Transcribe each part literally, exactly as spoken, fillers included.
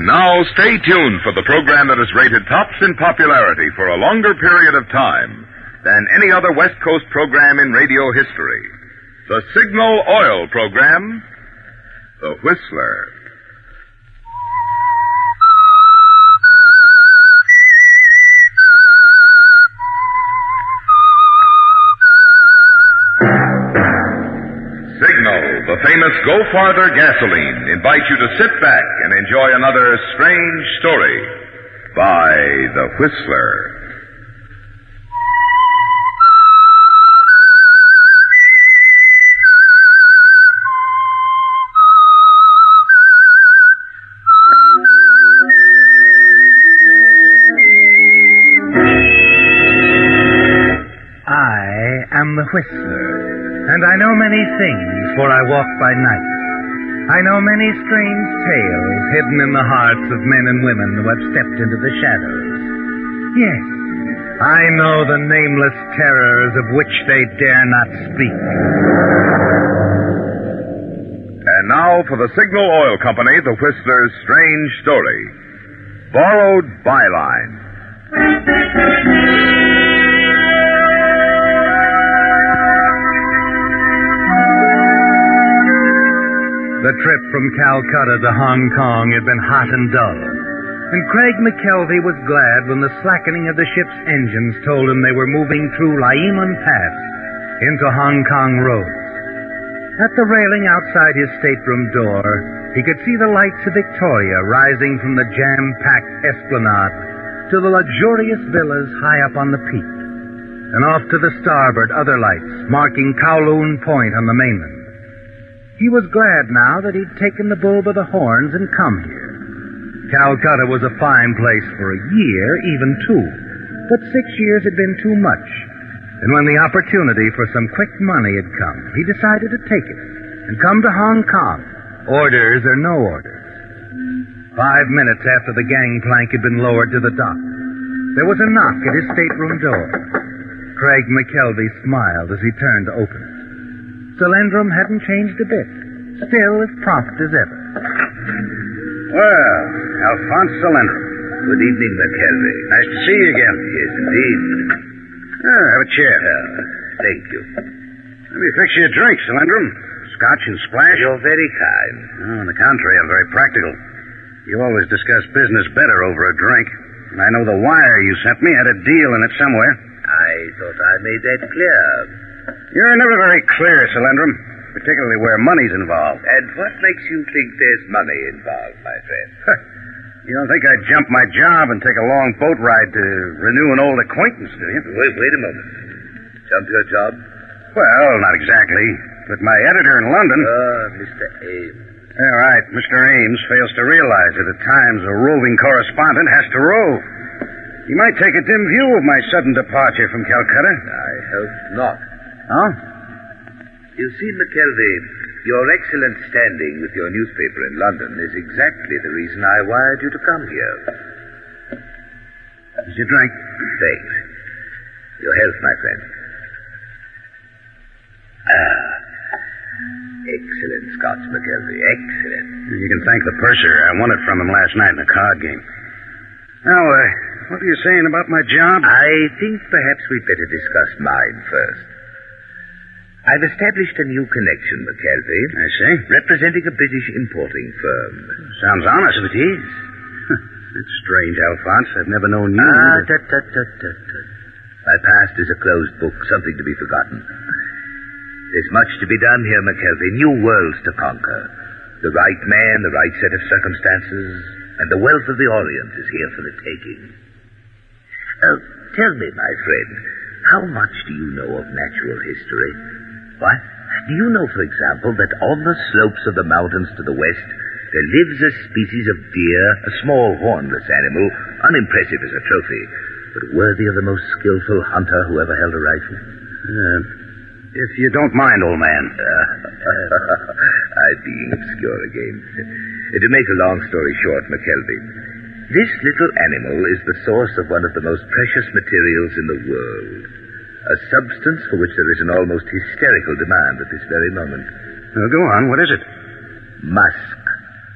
And now, stay tuned for the program that is rated tops in popularity for a longer period of time than any other West Coast program in radio history. The Signal Oil program, The Whistler. Signal, the famous Go Farther gasoline, invites you to sit back and enjoy another strange story by The Whistler. I am The Whistler, and I know many things, for I walk by night. I know many strange tales hidden in the hearts of men and women who have stepped into the shadows. Yes, I know the nameless terrors of which they dare not speak. And now for the Signal Oil Company, The Whistler's strange story, Borrowed Byline. The trip from Calcutta to Hong Kong had been hot and dull, and Craig McKelvey was glad when the slackening of the ship's engines told him they were moving through Laiman Pass into Hong Kong roads. At the railing outside his stateroom door, he could see the lights of Victoria rising from the jam-packed esplanade to the luxurious villas high up on the peak, and off to the starboard other lights marking Kowloon Point on the mainland. He was glad now that he'd taken the bull by the horns and come here. Calcutta was a fine place for a year, even two, but six years had been too much. And when the opportunity for some quick money had come, he decided to take it and come to Hong Kong, orders or no orders. Five minutes after the gangplank had been lowered to the dock, there was a knock at his stateroom door. Craig McKelvey smiled as he turned to open it. Cylindrum hadn't changed a bit, still as prompt as ever. Well, Alphonse Cylindrum. Good evening, McKelvey. Nice to see you again. Yes, indeed. Oh, have a chair. Uh, thank you. Let me fix you a drink, Cylindrum. Scotch and splash. You're very kind. Oh, on the contrary, I'm very practical. You always discuss business better over a drink. And I know the wire you sent me had a deal in it somewhere. I thought I made that clear. You're never very clear, Cylindrum, particularly where money's involved. And what makes you think there's money involved, my friend? You don't think I'd jump my job and take a long boat ride to renew an old acquaintance, do you? Wait, wait a moment. Jump your job? Well, not exactly. But my editor in London... Ah, uh, Mister Ames. Yeah, right. Mister Ames fails to realize that at times a roving correspondent has to rove. He might take a dim view of my sudden departure from Calcutta. I hope not. Oh? You see, McKelvey, your excellent standing with your newspaper in London is exactly the reason I wired you to come here. Here's your drink. Thanks. Your health, my friend. Ah. Excellent Scotch, McKelvey. Excellent. You can thank the purser. I won it from him last night in a card game. Now, uh, what are you saying about my job? I think perhaps we'd better discuss mine first. I've established a new connection, McKelvey. I see. Representing a British importing firm. Sounds honest. It is. That's strange, Alphonse. I've never known you. Ah, tut, tut, tut, tut, tut. My past is a closed book, something to be forgotten. There's much to be done here, McKelvey. New worlds to conquer. The right man, the right set of circumstances, and the wealth of the Orient is here for the taking. Uh, tell me, my friend, how much do you know of natural history? What? Do you know, for example, that on the slopes of the mountains to the west, there lives a species of deer, a small hornless animal, unimpressive as a trophy, but worthy of the most skillful hunter who ever held a rifle? Uh, if you don't mind, old man. Uh, I'm being obscure again. To make a long story short, McKelvey, this little animal is the source of one of the most precious materials in the world. A substance for which there is an almost hysterical demand at this very moment. Well, go on. What is it? Musk.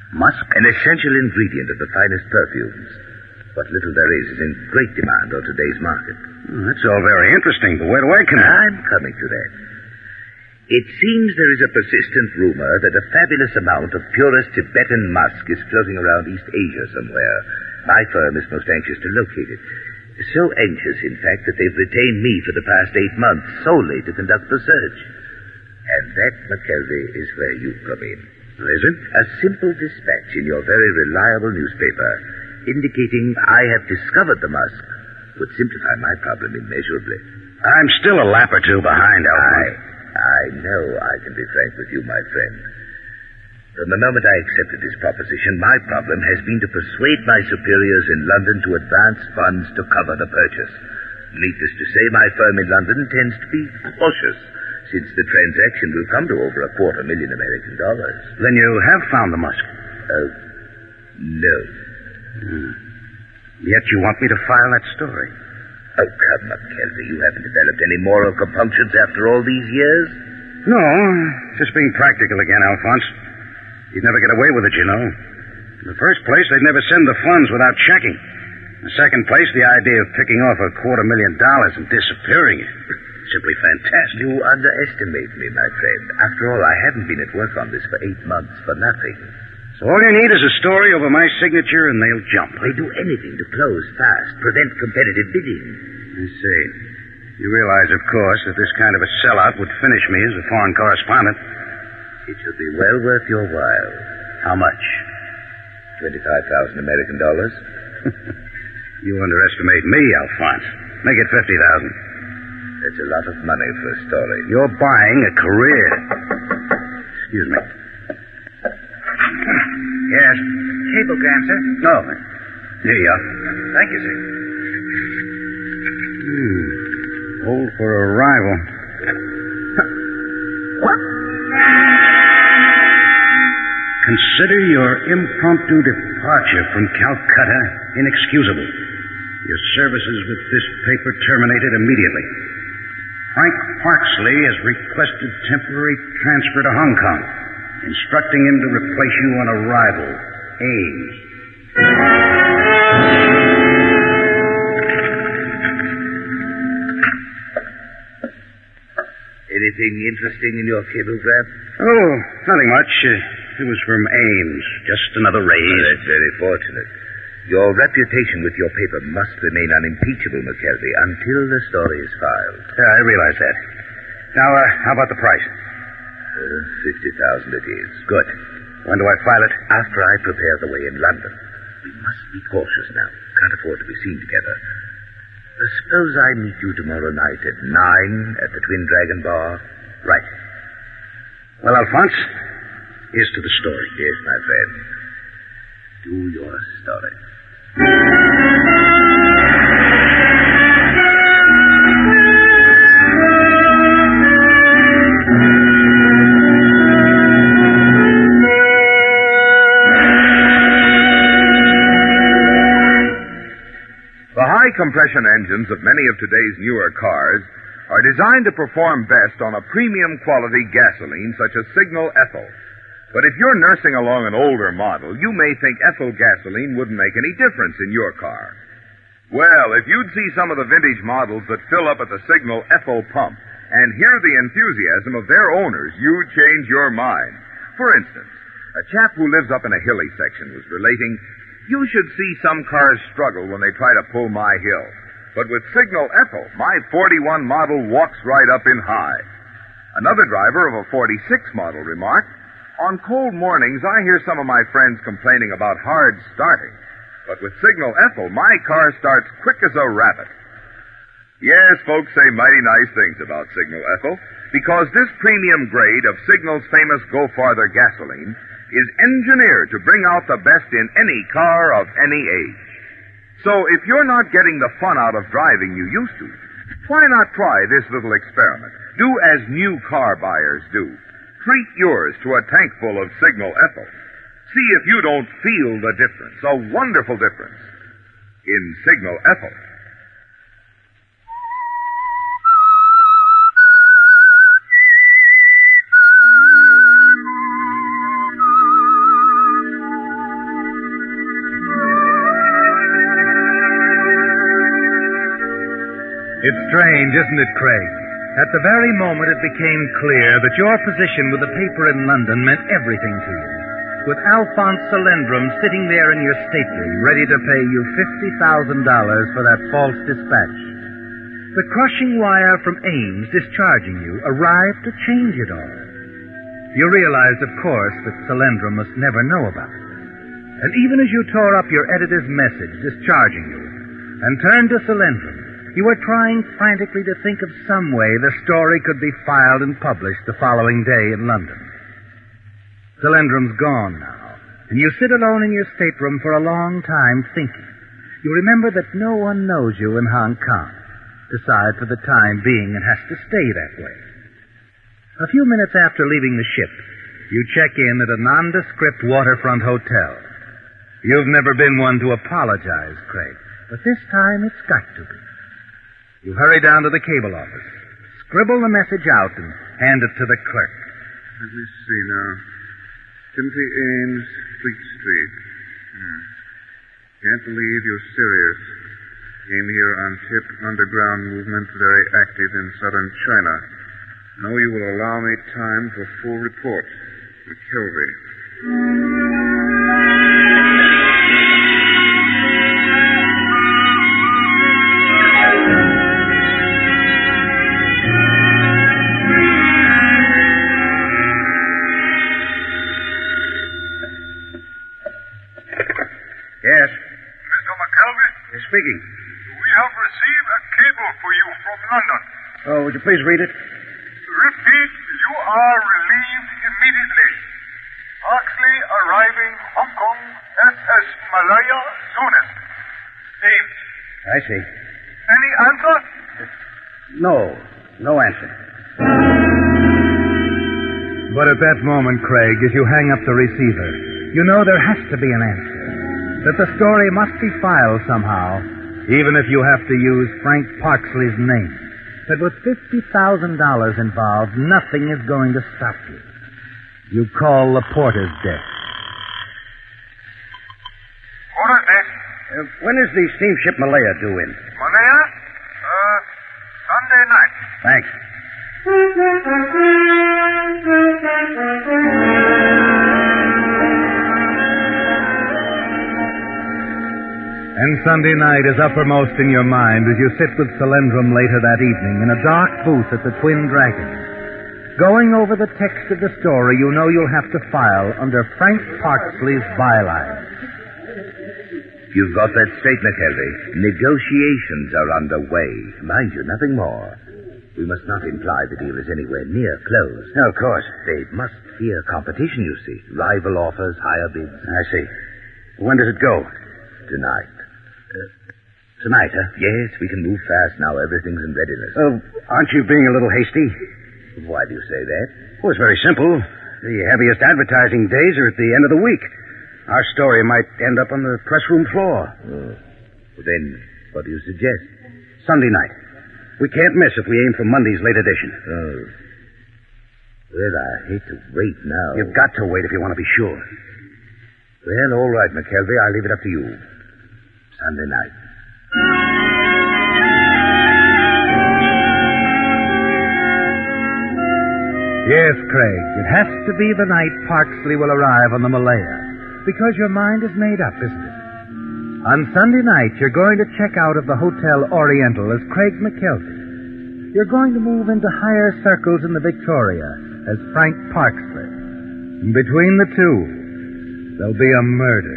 Musk? An essential ingredient of the finest perfumes. What little there is is in great demand on today's market. Well, that's all very interesting, but where do I come in? I'm coming to that. It seems there is a persistent rumor that a fabulous amount of purest Tibetan musk is floating around East Asia somewhere. My firm is most anxious to locate it. So anxious, in fact, that they've retained me for the past eight months solely to conduct the search. And that, McKelvey, is where you come in. Is it? A simple dispatch in your very reliable newspaper indicating I have discovered the musk would simplify my problem immeasurably. I'm still a lap or two behind, Alphonse. I know I can be frank with you, my friend. From the moment I accepted this proposition, my problem has been to persuade my superiors in London to advance funds to cover the purchase. Needless to say, my firm in London tends to be cautious, since the transaction will come to over a quarter million American dollars. Then you have found the musk? Oh, no. Hmm. Yet you want me to file that story? Oh, come, McKelvey, you haven't developed any moral compunctions after all these years? No, just being practical again, Alphonse. You'd never get away with it, you know. In the first place, they'd never send the funds without checking. In the second place, the idea of picking off a quarter million dollars and disappearing is simply fantastic. You underestimate me, my friend. After all, I haven't been at work on this for eight months for nothing. So all you need is a story over my signature and they'll jump. They do anything to close fast, prevent competitive bidding. I see. You realize, of course, that this kind of a sellout would finish me as a foreign correspondent. It should be well worth your while. How much? Twenty-five thousand American dollars. You underestimate me, Alphonse. Make it fifty thousand. That's a lot of money for a story. You're buying a career. Excuse me. Yes. Cablegram, sir. Oh, here you are. Thank you, sir. Hmm. Hold for arrival. What? Consider your impromptu departure from Calcutta inexcusable. Your services with this paper terminated immediately. Frank Parksley has requested temporary transfer to Hong Kong, instructing him to replace you on arrival. Ames. Anything interesting in your cablegram? Oh, nothing much. Uh, it was from Ames. Just another raise. Oh, that's very fortunate. Your reputation with your paper must remain unimpeachable, McKelvey, until the story is filed. Yeah, I realize that. Now, uh, how about the price? Uh, fifty thousand it is. Good. When do I file it? After I prepare the way in London. We must be cautious now. Can't afford to be seen together. Uh, suppose I meet you tomorrow night at nine at the Twin Dragon Bar? Right. Well, Alphonse, here's to the story. Yes, my friend. Do your story. The high-compression engines of many of today's newer cars are designed to perform best on a premium-quality gasoline such as Signal Ethyl. But if you're nursing along an older model, you may think ethyl gasoline wouldn't make any difference in your car. Well, if you'd see some of the vintage models that fill up at the Signal Ethyl pump and hear the enthusiasm of their owners, you'd change your mind. For instance, a chap who lives up in a hilly section was relating, "You should see some cars struggle when they try to pull my hill. But with Signal Ethyl, my forty-one model walks right up in high." Another driver of a forty-six model remarked, "On cold mornings, I hear some of my friends complaining about hard starting. But with Signal Ethyl, my car starts quick as a rabbit." Yes, folks say mighty nice things about Signal Ethyl, because this premium grade of Signal's famous Go Farther gasoline is engineered to bring out the best in any car of any age. So if you're not getting the fun out of driving you used to, why not try this little experiment? Do as new car buyers do. Treat yours to a tankful of Signal Ethyl. See if you don't feel the difference, a wonderful difference, in Signal Ethyl. It's strange, isn't it, Craig? At the very moment it became clear that your position with the paper in London meant everything to you, with Alphonse Salendrum sitting there in your stateroom, ready to pay you fifty thousand dollars for that false dispatch. The crushing wire from Ames discharging you arrived to change it all. You realized, of course, that Salendrum must never know about it. And even as you tore up your editor's message discharging you and turned to Salendrum, you were trying frantically to think of some way the story could be filed and published the following day in London. Salendrum's gone now, and you sit alone in your stateroom for a long time thinking. You remember that no one knows you in Hong Kong. Decide for the time being it has to stay that way. A few minutes after leaving the ship, you check in at a nondescript waterfront hotel. You've never been one to apologize, Craig, but this time it's got to be. You hurry down to the cable office, scribble the message out, and hand it to the clerk. Let me see now. Timothy Ames, Fleet Street. Hmm. Can't believe you're serious. Came here on tip underground movement very active in southern China. Know you will allow me time for full report. McKelvey. Yes. Mister McKelvey? Yes, speaking. We have received a cable for you from London. Oh, would you please read it? Repeat, you are relieved immediately. Oxley arriving Hong Kong S S Malaya soonest. Ames. I see. Any answer? No. No answer. But at that moment, Craig, as you hang up the receiver, you know there has to be an answer. That the story must be filed somehow, even if you have to use Frank Parksley's name. That with fifty thousand dollars involved, nothing is going to stop you. You call the porter's desk. Porter's desk? Uh, when is the steamship Malaya due in? Malaya? Uh, Sunday night. Thanks. And Sunday night is uppermost in your mind as you sit with Salendrum later that evening in a dark booth at the Twin Dragons. Going over the text of the story you know you'll have to file under Frank Parksley's byline. You've got that straight, McKelvey. Negotiations are underway. Mind you, nothing more. We must not imply the deal is anywhere near closed. No, of course. They must fear competition, you see. Rival offers, higher bids. I see. When does it go? Tonight. Uh, tonight, huh? Yes, we can move fast now. Everything's in readiness. Oh, aren't you being a little hasty? Why do you say that? Well, it's very simple. The heaviest advertising days are at the end of the week. Our story might end up on the press room floor. Oh. Well, then, what do you suggest? Sunday night. We can't miss if we aim for Monday's late edition. Oh. Well, I hate to wait now. You've got to wait if you want to be sure. Well, all right, McKelvey. I'll leave it up to you. Sunday night. Yes, Craig, it has to be the night Parksley will arrive on the Malaya, because your mind is made up, isn't it? On Sunday night, you're going to check out of the Hotel Oriental as Craig McKelvey. You're going to move into higher circles in the Victoria as Frank Parksley. And between the two, there'll be a murder.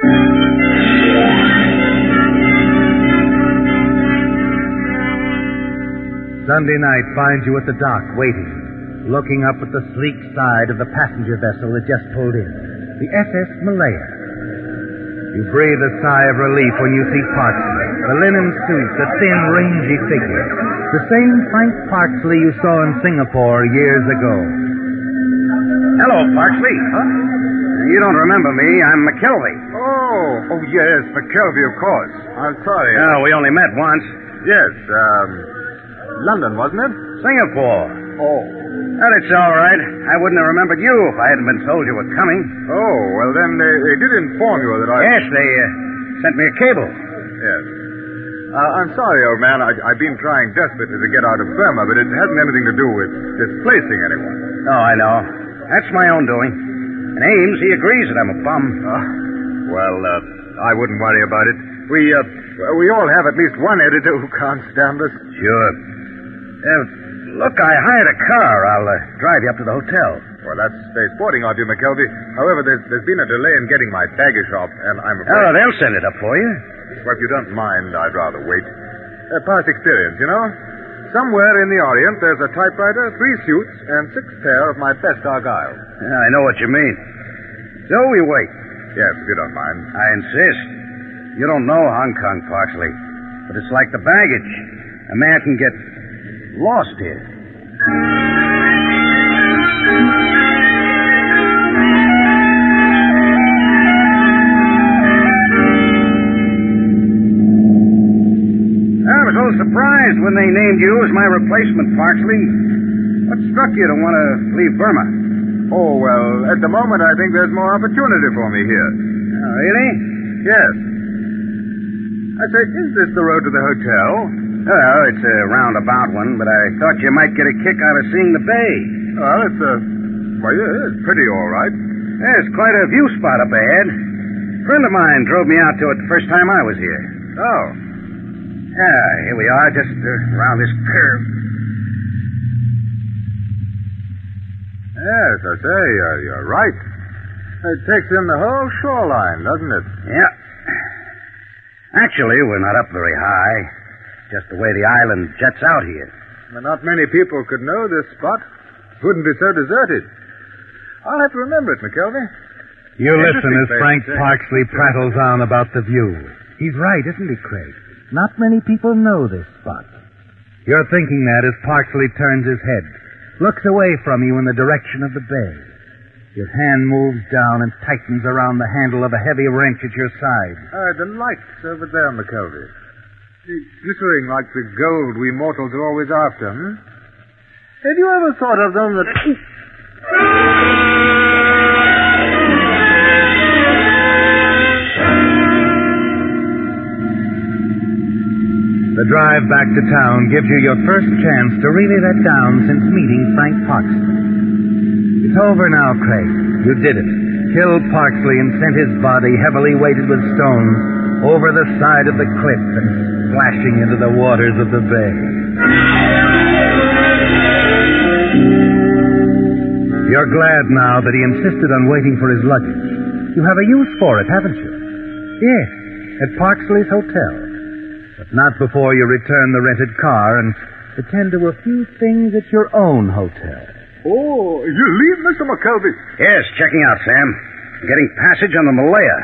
Sunday night finds you at the dock, waiting, looking up at the sleek side of the passenger vessel that just pulled in, the S S Malaya. You breathe a sigh of relief when you see Parksley, the linen suit, the thin, rangy figure, the same Frank Parksley you saw in Singapore years ago. Hello, Parksley. Huh? You don't remember me. I'm McKelvey. Oh, oh yes, McKelvey, of course. I'm sorry. No, we only met once. Yes, um, London, wasn't it? Singapore. Oh. Well, it's all right. I wouldn't have remembered you if I hadn't been told you were coming. Oh, well, then they, they did inform you that I... Yes, they uh, sent me a cable. Yes. Uh, I'm sorry, old man. I, I've been trying desperately to get out of Burma, but it hasn't anything to do with displacing anyone. Oh, I know. That's my own doing. And Ames, he agrees that I'm a bum. Uh, well, uh, I wouldn't worry about it. We, uh, we all have at least one editor who can't stand us. Sure. Uh, look, I hired a car. I'll uh, drive you up to the hotel. Well, that's very sporting of you, McKelvey. However, there's, there's been a delay in getting my baggage off, and I'm afraid... Oh, they'll send it up for you. Well, if you don't mind, I'd rather wait. Uh, past experience, you know? Somewhere in the Orient, there's a typewriter, three suits, and six pair of my best Argyle. Yeah, I know what you mean. So we wait. Yes, if you don't mind. I insist. You don't know Hong Kong, Parksley, but it's like the baggage. A man can get lost here. I was a little surprised when they named you as my replacement, Parksley. What struck you to want to leave Burma? Oh, well, at the moment I think there's more opportunity for me here. Oh, really? Yes. I say, is this the road to the hotel? Well, it's a roundabout one, but I thought you might get a kick out of seeing the bay. Well, it's a... Well, yeah, it's pretty all right. There's quite a view spot up ahead. A friend of mine drove me out to it the first time I was here. Oh. Yeah, here we are, just uh, around this curve. Yes, I say, uh, you're right. It takes in the whole shoreline, doesn't it? Yeah. Actually, we're not up very high. Just the way the island jets out here. Well, not many people could know this spot. It wouldn't be so deserted. I'll have to remember it, McKelvey. You listen as Frank place. Parksley prattles on about the view. He's right, isn't he, Craig? Not many people know this spot. You're thinking that as Parksley turns his head, looks away from you in the direction of the bay. Your hand moves down and tightens around the handle of a heavy wrench at your side. Ah, the lights over there, McKelvey. Glittering like the gold we mortals are always after, hmm? Have you ever thought of them that... The drive back to town gives you your first chance to really let down since meeting Frank Parksley. It's over now, Craig. You did it. Killed Parksley and sent his body, heavily weighted with stones, over the side of the cliff and splashing into the waters of the bay. You're glad now that he insisted on waiting for his luggage. You have a use for it, haven't you? Yes, at Parksley's Hotel. But not before you return the rented car and attend to a few things at your own hotel. Oh, you leave, Mister McKelvey? Yes, checking out, Sam. Getting passage on the Malaya.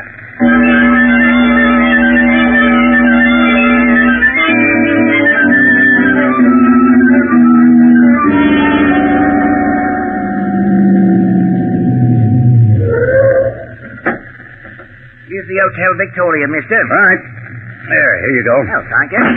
Here's the Hotel Victoria, mister. Right. There, here you go. Oh, thank you.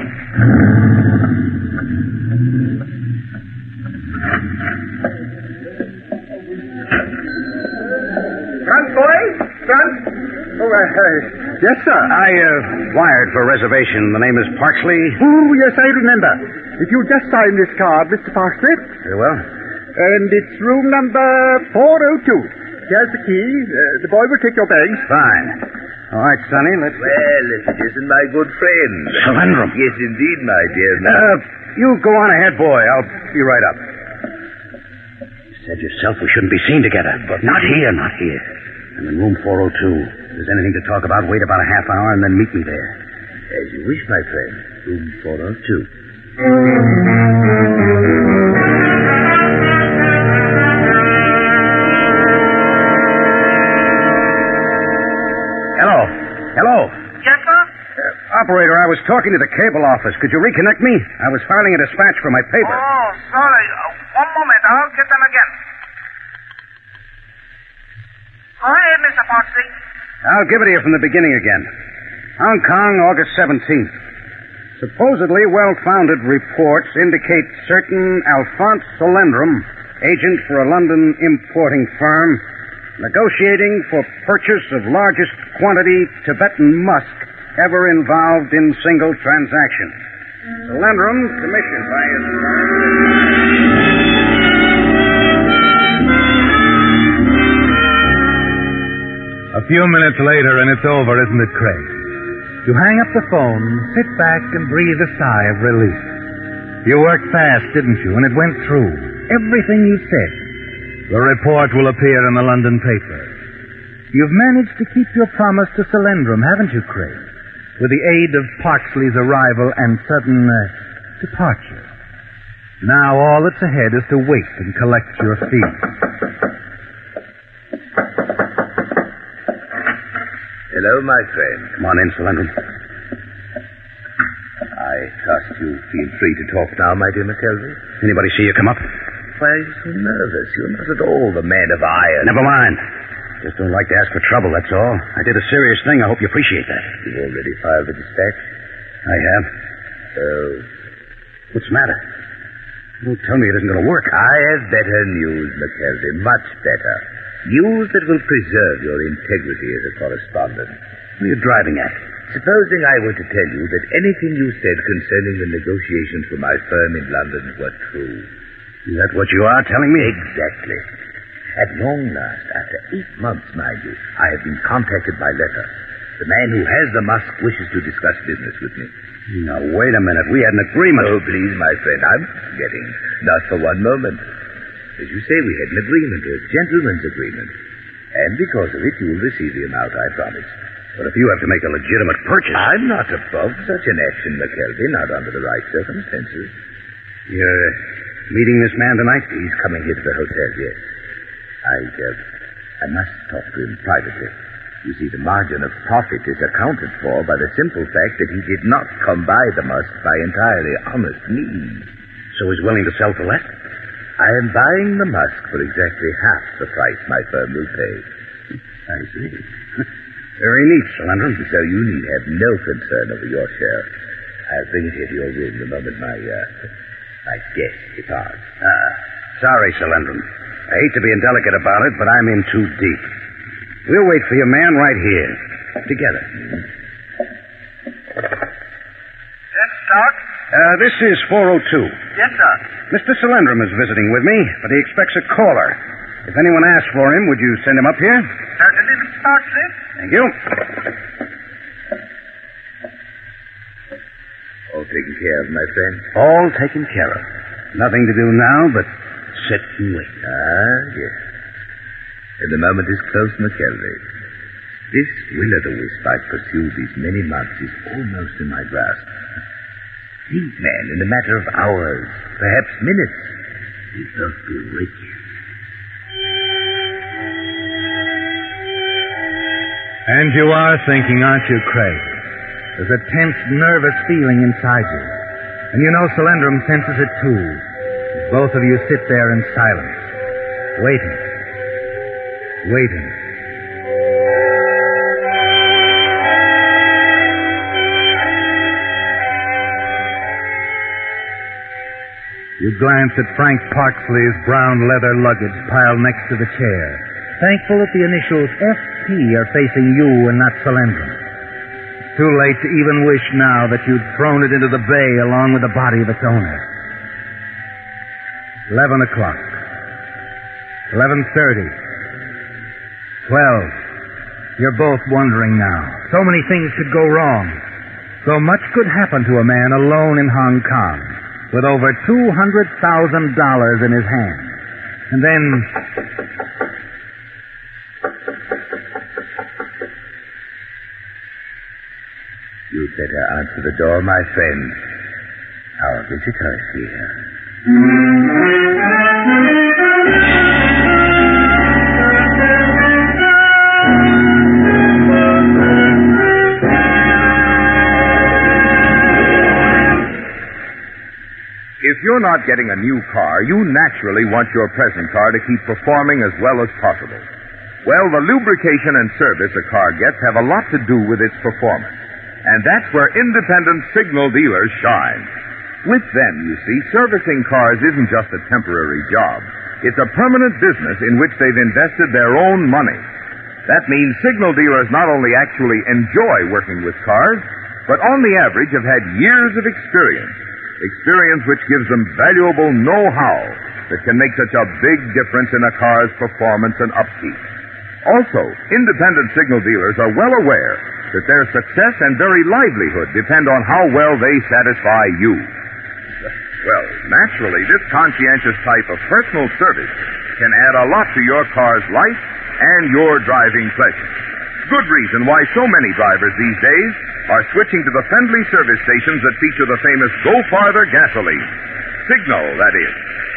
Front, boys. Front. Oh, uh, uh, yes, sir. I, uh, wired for a reservation. The name is Parksley. Oh, yes, I remember. If you just sign this card, Mister Parksley. Very well. And it's room number four oh two. Here's the key. Uh, the boy will take your bags. Fine. All right, Sonny, let's... Well, if it isn't my good friend. Solendrum. Yes, indeed, my dear. Uh, you go on ahead, boy. I'll be right up. You said yourself we shouldn't be seen together. But not here, not here. I'm in room four oh two. If there's anything to talk about, wait about a half hour and then meet me there. As you wish, my friend. Room four oh two. Hello. Hello. Yes, sir? Uh, operator, I was talking to the cable office. Could you reconnect me? I was filing a dispatch for my paper. Oh, sorry. Uh, one moment. I'll get them again. Go ahead, Mister Parksley. I'll give it to you from the beginning again. Hong Kong, August seventeenth. Supposedly well-founded reports indicate certain Alphonse Solendrum, agent for a London importing firm, negotiating for purchase of largest quantity Tibetan musk ever involved in single transactions. Solandrum, commissioned by his firm. A few minutes later, and it's over, isn't it, Craig? You hang up the phone, sit back, and breathe a sigh of relief. You worked fast, didn't you? And it went through. Everything you said. The report will appear in the London paper. You've managed to keep your promise to Solandrum, haven't you, Craig? With the aid of Parksley's arrival and sudden uh, departure. Now all that's ahead is to wait and collect your fees. Hello, my friend. Come on in, Solandrum. I trust you feel free to talk now, my dear McKelvey. Anybody see you come up? Why are you so nervous? You're not at all the man of iron. Never mind. Just don't like to ask for trouble, that's all. I did a serious thing. I hope you appreciate that. You've already filed the dispatch? I have. Oh. What's the matter? Don't tell me it isn't going to work. I have better news, McKelvey. Much better. News that will preserve your integrity as a correspondent. What are you driving at? Supposing I were to tell you that anything you said concerning the negotiations for my firm in London were true. Is that what you are telling me? Exactly. At long last, after eight months, mind you, I have been contacted by letter. The man who has the musk wishes to discuss business with me. Now, wait a minute. We had an agreement. Oh, please, my friend, I'm forgetting. Not for one moment. As you say, we had an agreement, a gentleman's agreement. And because of it, you will receive the amount I promised. But if you have to make a legitimate purchase... I'm not above such an action, McKelvey, not under the right circumstances. You're meeting this man tonight? He's coming here to the hotel, yes. I, uh, I must talk to him privately. You see, the margin of profit is accounted for by the simple fact that he did not come by the musk by entirely honest means. So he's willing to sell for less? I am buying the musk for exactly half the price my firm will pay. I see. Very neat, Solandrum. So you need have no concern over your share. I'll bring it here to your room the moment my, uh, my guest departs. Ah, sorry, Solandrum. I hate to be indelicate about it, but I'm in too deep. We'll wait for your man right here. Together. Yes, Doc? Uh, this is four oh two. Yes, sir. Mister Solandrum is visiting with me, but he expects a caller. If anyone asks for him, would you send him up here? Certainly, Mister Parksley. Thank you. All taken care of, my friend? All taken care of. Nothing to do now but sit and wait. Ah, yes. And the moment is close, McKelvey. This will-o'-the-wisp I've pursued these many months is almost in my grasp. Think, man, in a matter of hours, perhaps minutes, he will be rich. And you are thinking, aren't you, Craig? There's a tense, nervous feeling inside you. And you know Solandrum senses it too. Both of you sit there in silence, waiting, waiting. You glance at Frank Parksley's brown leather luggage piled next to the chair, thankful that the initials F P are facing you and not Solandrum. It's too late to even wish now that you'd thrown it into the bay along with the body of its owner. Eleven o'clock. Eleven thirty. Twelve. You're both wondering now. So many things could go wrong. So much could happen to a man alone in Hong Kong, with over two hundred thousand dollars in his hand. And then... You'd better answer the door, my friend. Our visitor is here. If you're not getting a new car, you naturally want your present car to keep performing as well as possible. Well, the lubrication and service a car gets have a lot to do with its performance. And that's where independent signal dealers shine. With them, you see, servicing cars isn't just a temporary job. It's a permanent business in which they've invested their own money. That means signal dealers not only actually enjoy working with cars, but on the average have had years of experience. Experience which gives them valuable know-how that can make such a big difference in a car's performance and upkeep. Also, independent signal dealers are well aware that their success and very livelihood depend on how well they satisfy you. Well, naturally, this conscientious type of personal service can add a lot to your car's life and your driving pleasure. Good reason why so many drivers these days are switching to the friendly service stations that feature the famous Go Farther gasoline. Signal, that is.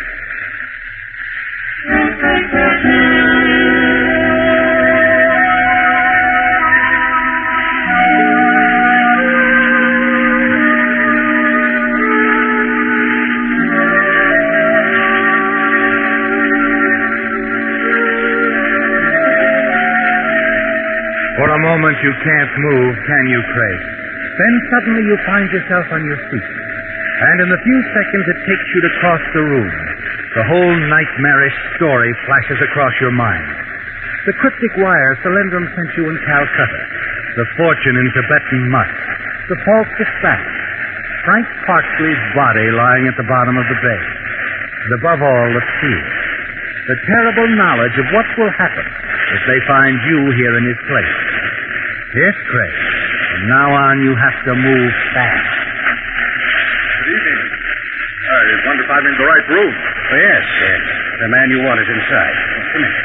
For a moment you can't move, can you, Craig? Then suddenly you find yourself on your feet. And in the few seconds it takes you to cross the room, the whole nightmarish story flashes across your mind. The cryptic wire Solyndram sent you in Calcutta, the fortune in Tibetan musk, the false dispatch, Frank Parksley's body lying at the bottom of the bay, and above all, the fear, the terrible knowledge of what will happen if they find you here in his place. Yes, Craig. From now on, you have to move fast. Good evening. I wonder if I'm in the right room. Oh, yes, yes. The man you want is inside. Come in.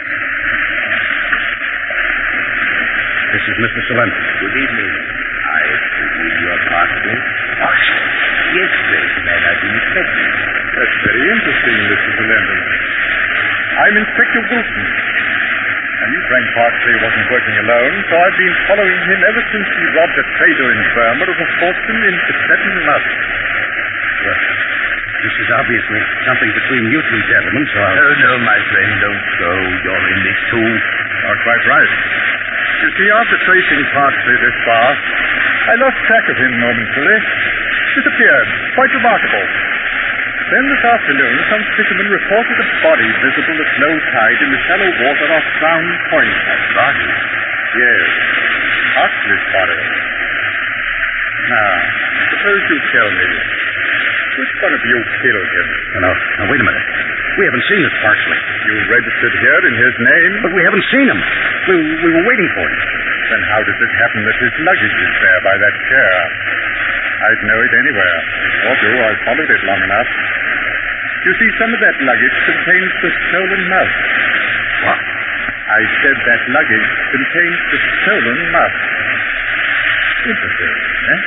This is Mister Solyndram. Good evening. I presume you're Parksley? Parksley? Yes, Craig, the man I've been expecting. That's very interesting, Mister Solyndram. I'm Inspector Wilson. I knew Frank Parksley wasn't working alone, so I've been following him ever since he robbed a trader in Burma of a fortune in Tibetan musk. Well, this is obviously something between you two gentlemen, so I'll... Oh, no, my friend, don't go. You're in this too. You're quite right. You see, after tracing Parksley this far, I lost track of him momentarily. Disappeared. Quite remarkable. Then this afternoon, some fishermen reported a body visible at low tide in the shallow water off Crown Point. A body? Yes. Parksley's body. Now, suppose you tell me, which one of you killed him? Oh, no, now, wait a minute. We haven't seen this Parksley. You registered here in his name? But we haven't seen him. We, we were waiting for him. Then how does it happen that his luggage is there by that chair? I'd know it anywhere. Or do, I've followed it long enough. You see, some of that luggage contains the stolen musk. What? I said that luggage contains the stolen musk. Interesting, eh?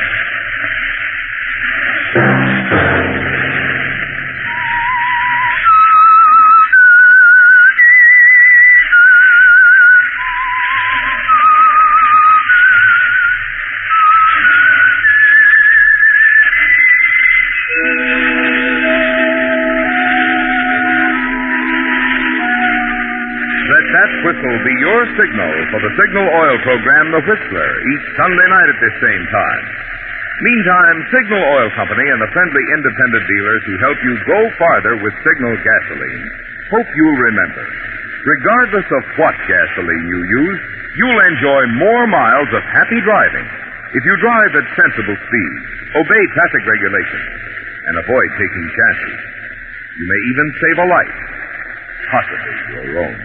Whistle be your signal for the Signal Oil program, The Whistler, each Sunday night at this same time. Meantime, Signal Oil Company and the friendly independent dealers who help you go farther with Signal gasoline hope you'll remember, regardless of what gasoline you use, you'll enjoy more miles of happy driving if you drive at sensible speeds, obey traffic regulations, and avoid taking chances. You may even save a life, possibly your own.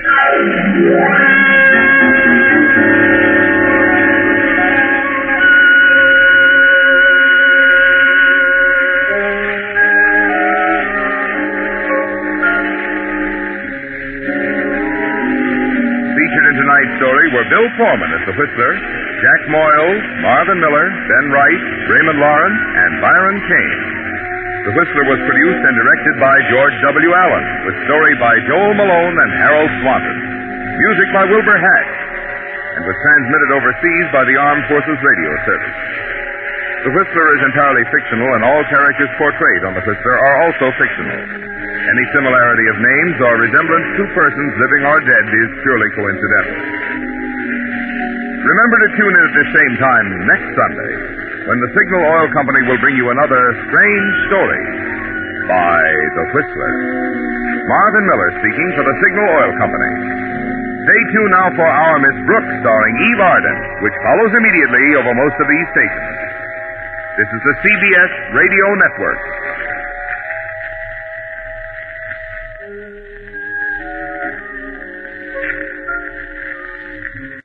Tonight's story were Bill Foreman as the Whistler, Jack Moyles, Marvin Miller, Ben Wright, Raymond Lawrence, and Byron Kane. The Whistler was produced and directed by George W. Allen, with story by Joel Malone and Harold Swanton. Music by Wilbur Hatch, and was transmitted overseas by the Armed Forces Radio Service. The Whistler is entirely fictional, and all characters portrayed on the Whistler are also fictional. Any similarity of names or resemblance to persons living or dead is purely coincidental. Remember to tune in at this same time next Sunday, when the Signal Oil Company will bring you another strange story by The Whistler. Marvin Miller speaking for the Signal Oil Company. Stay tuned now for Our Miss Brooks, starring Eve Arden, which follows immediately over most of these stations. This is the C B S Radio Network.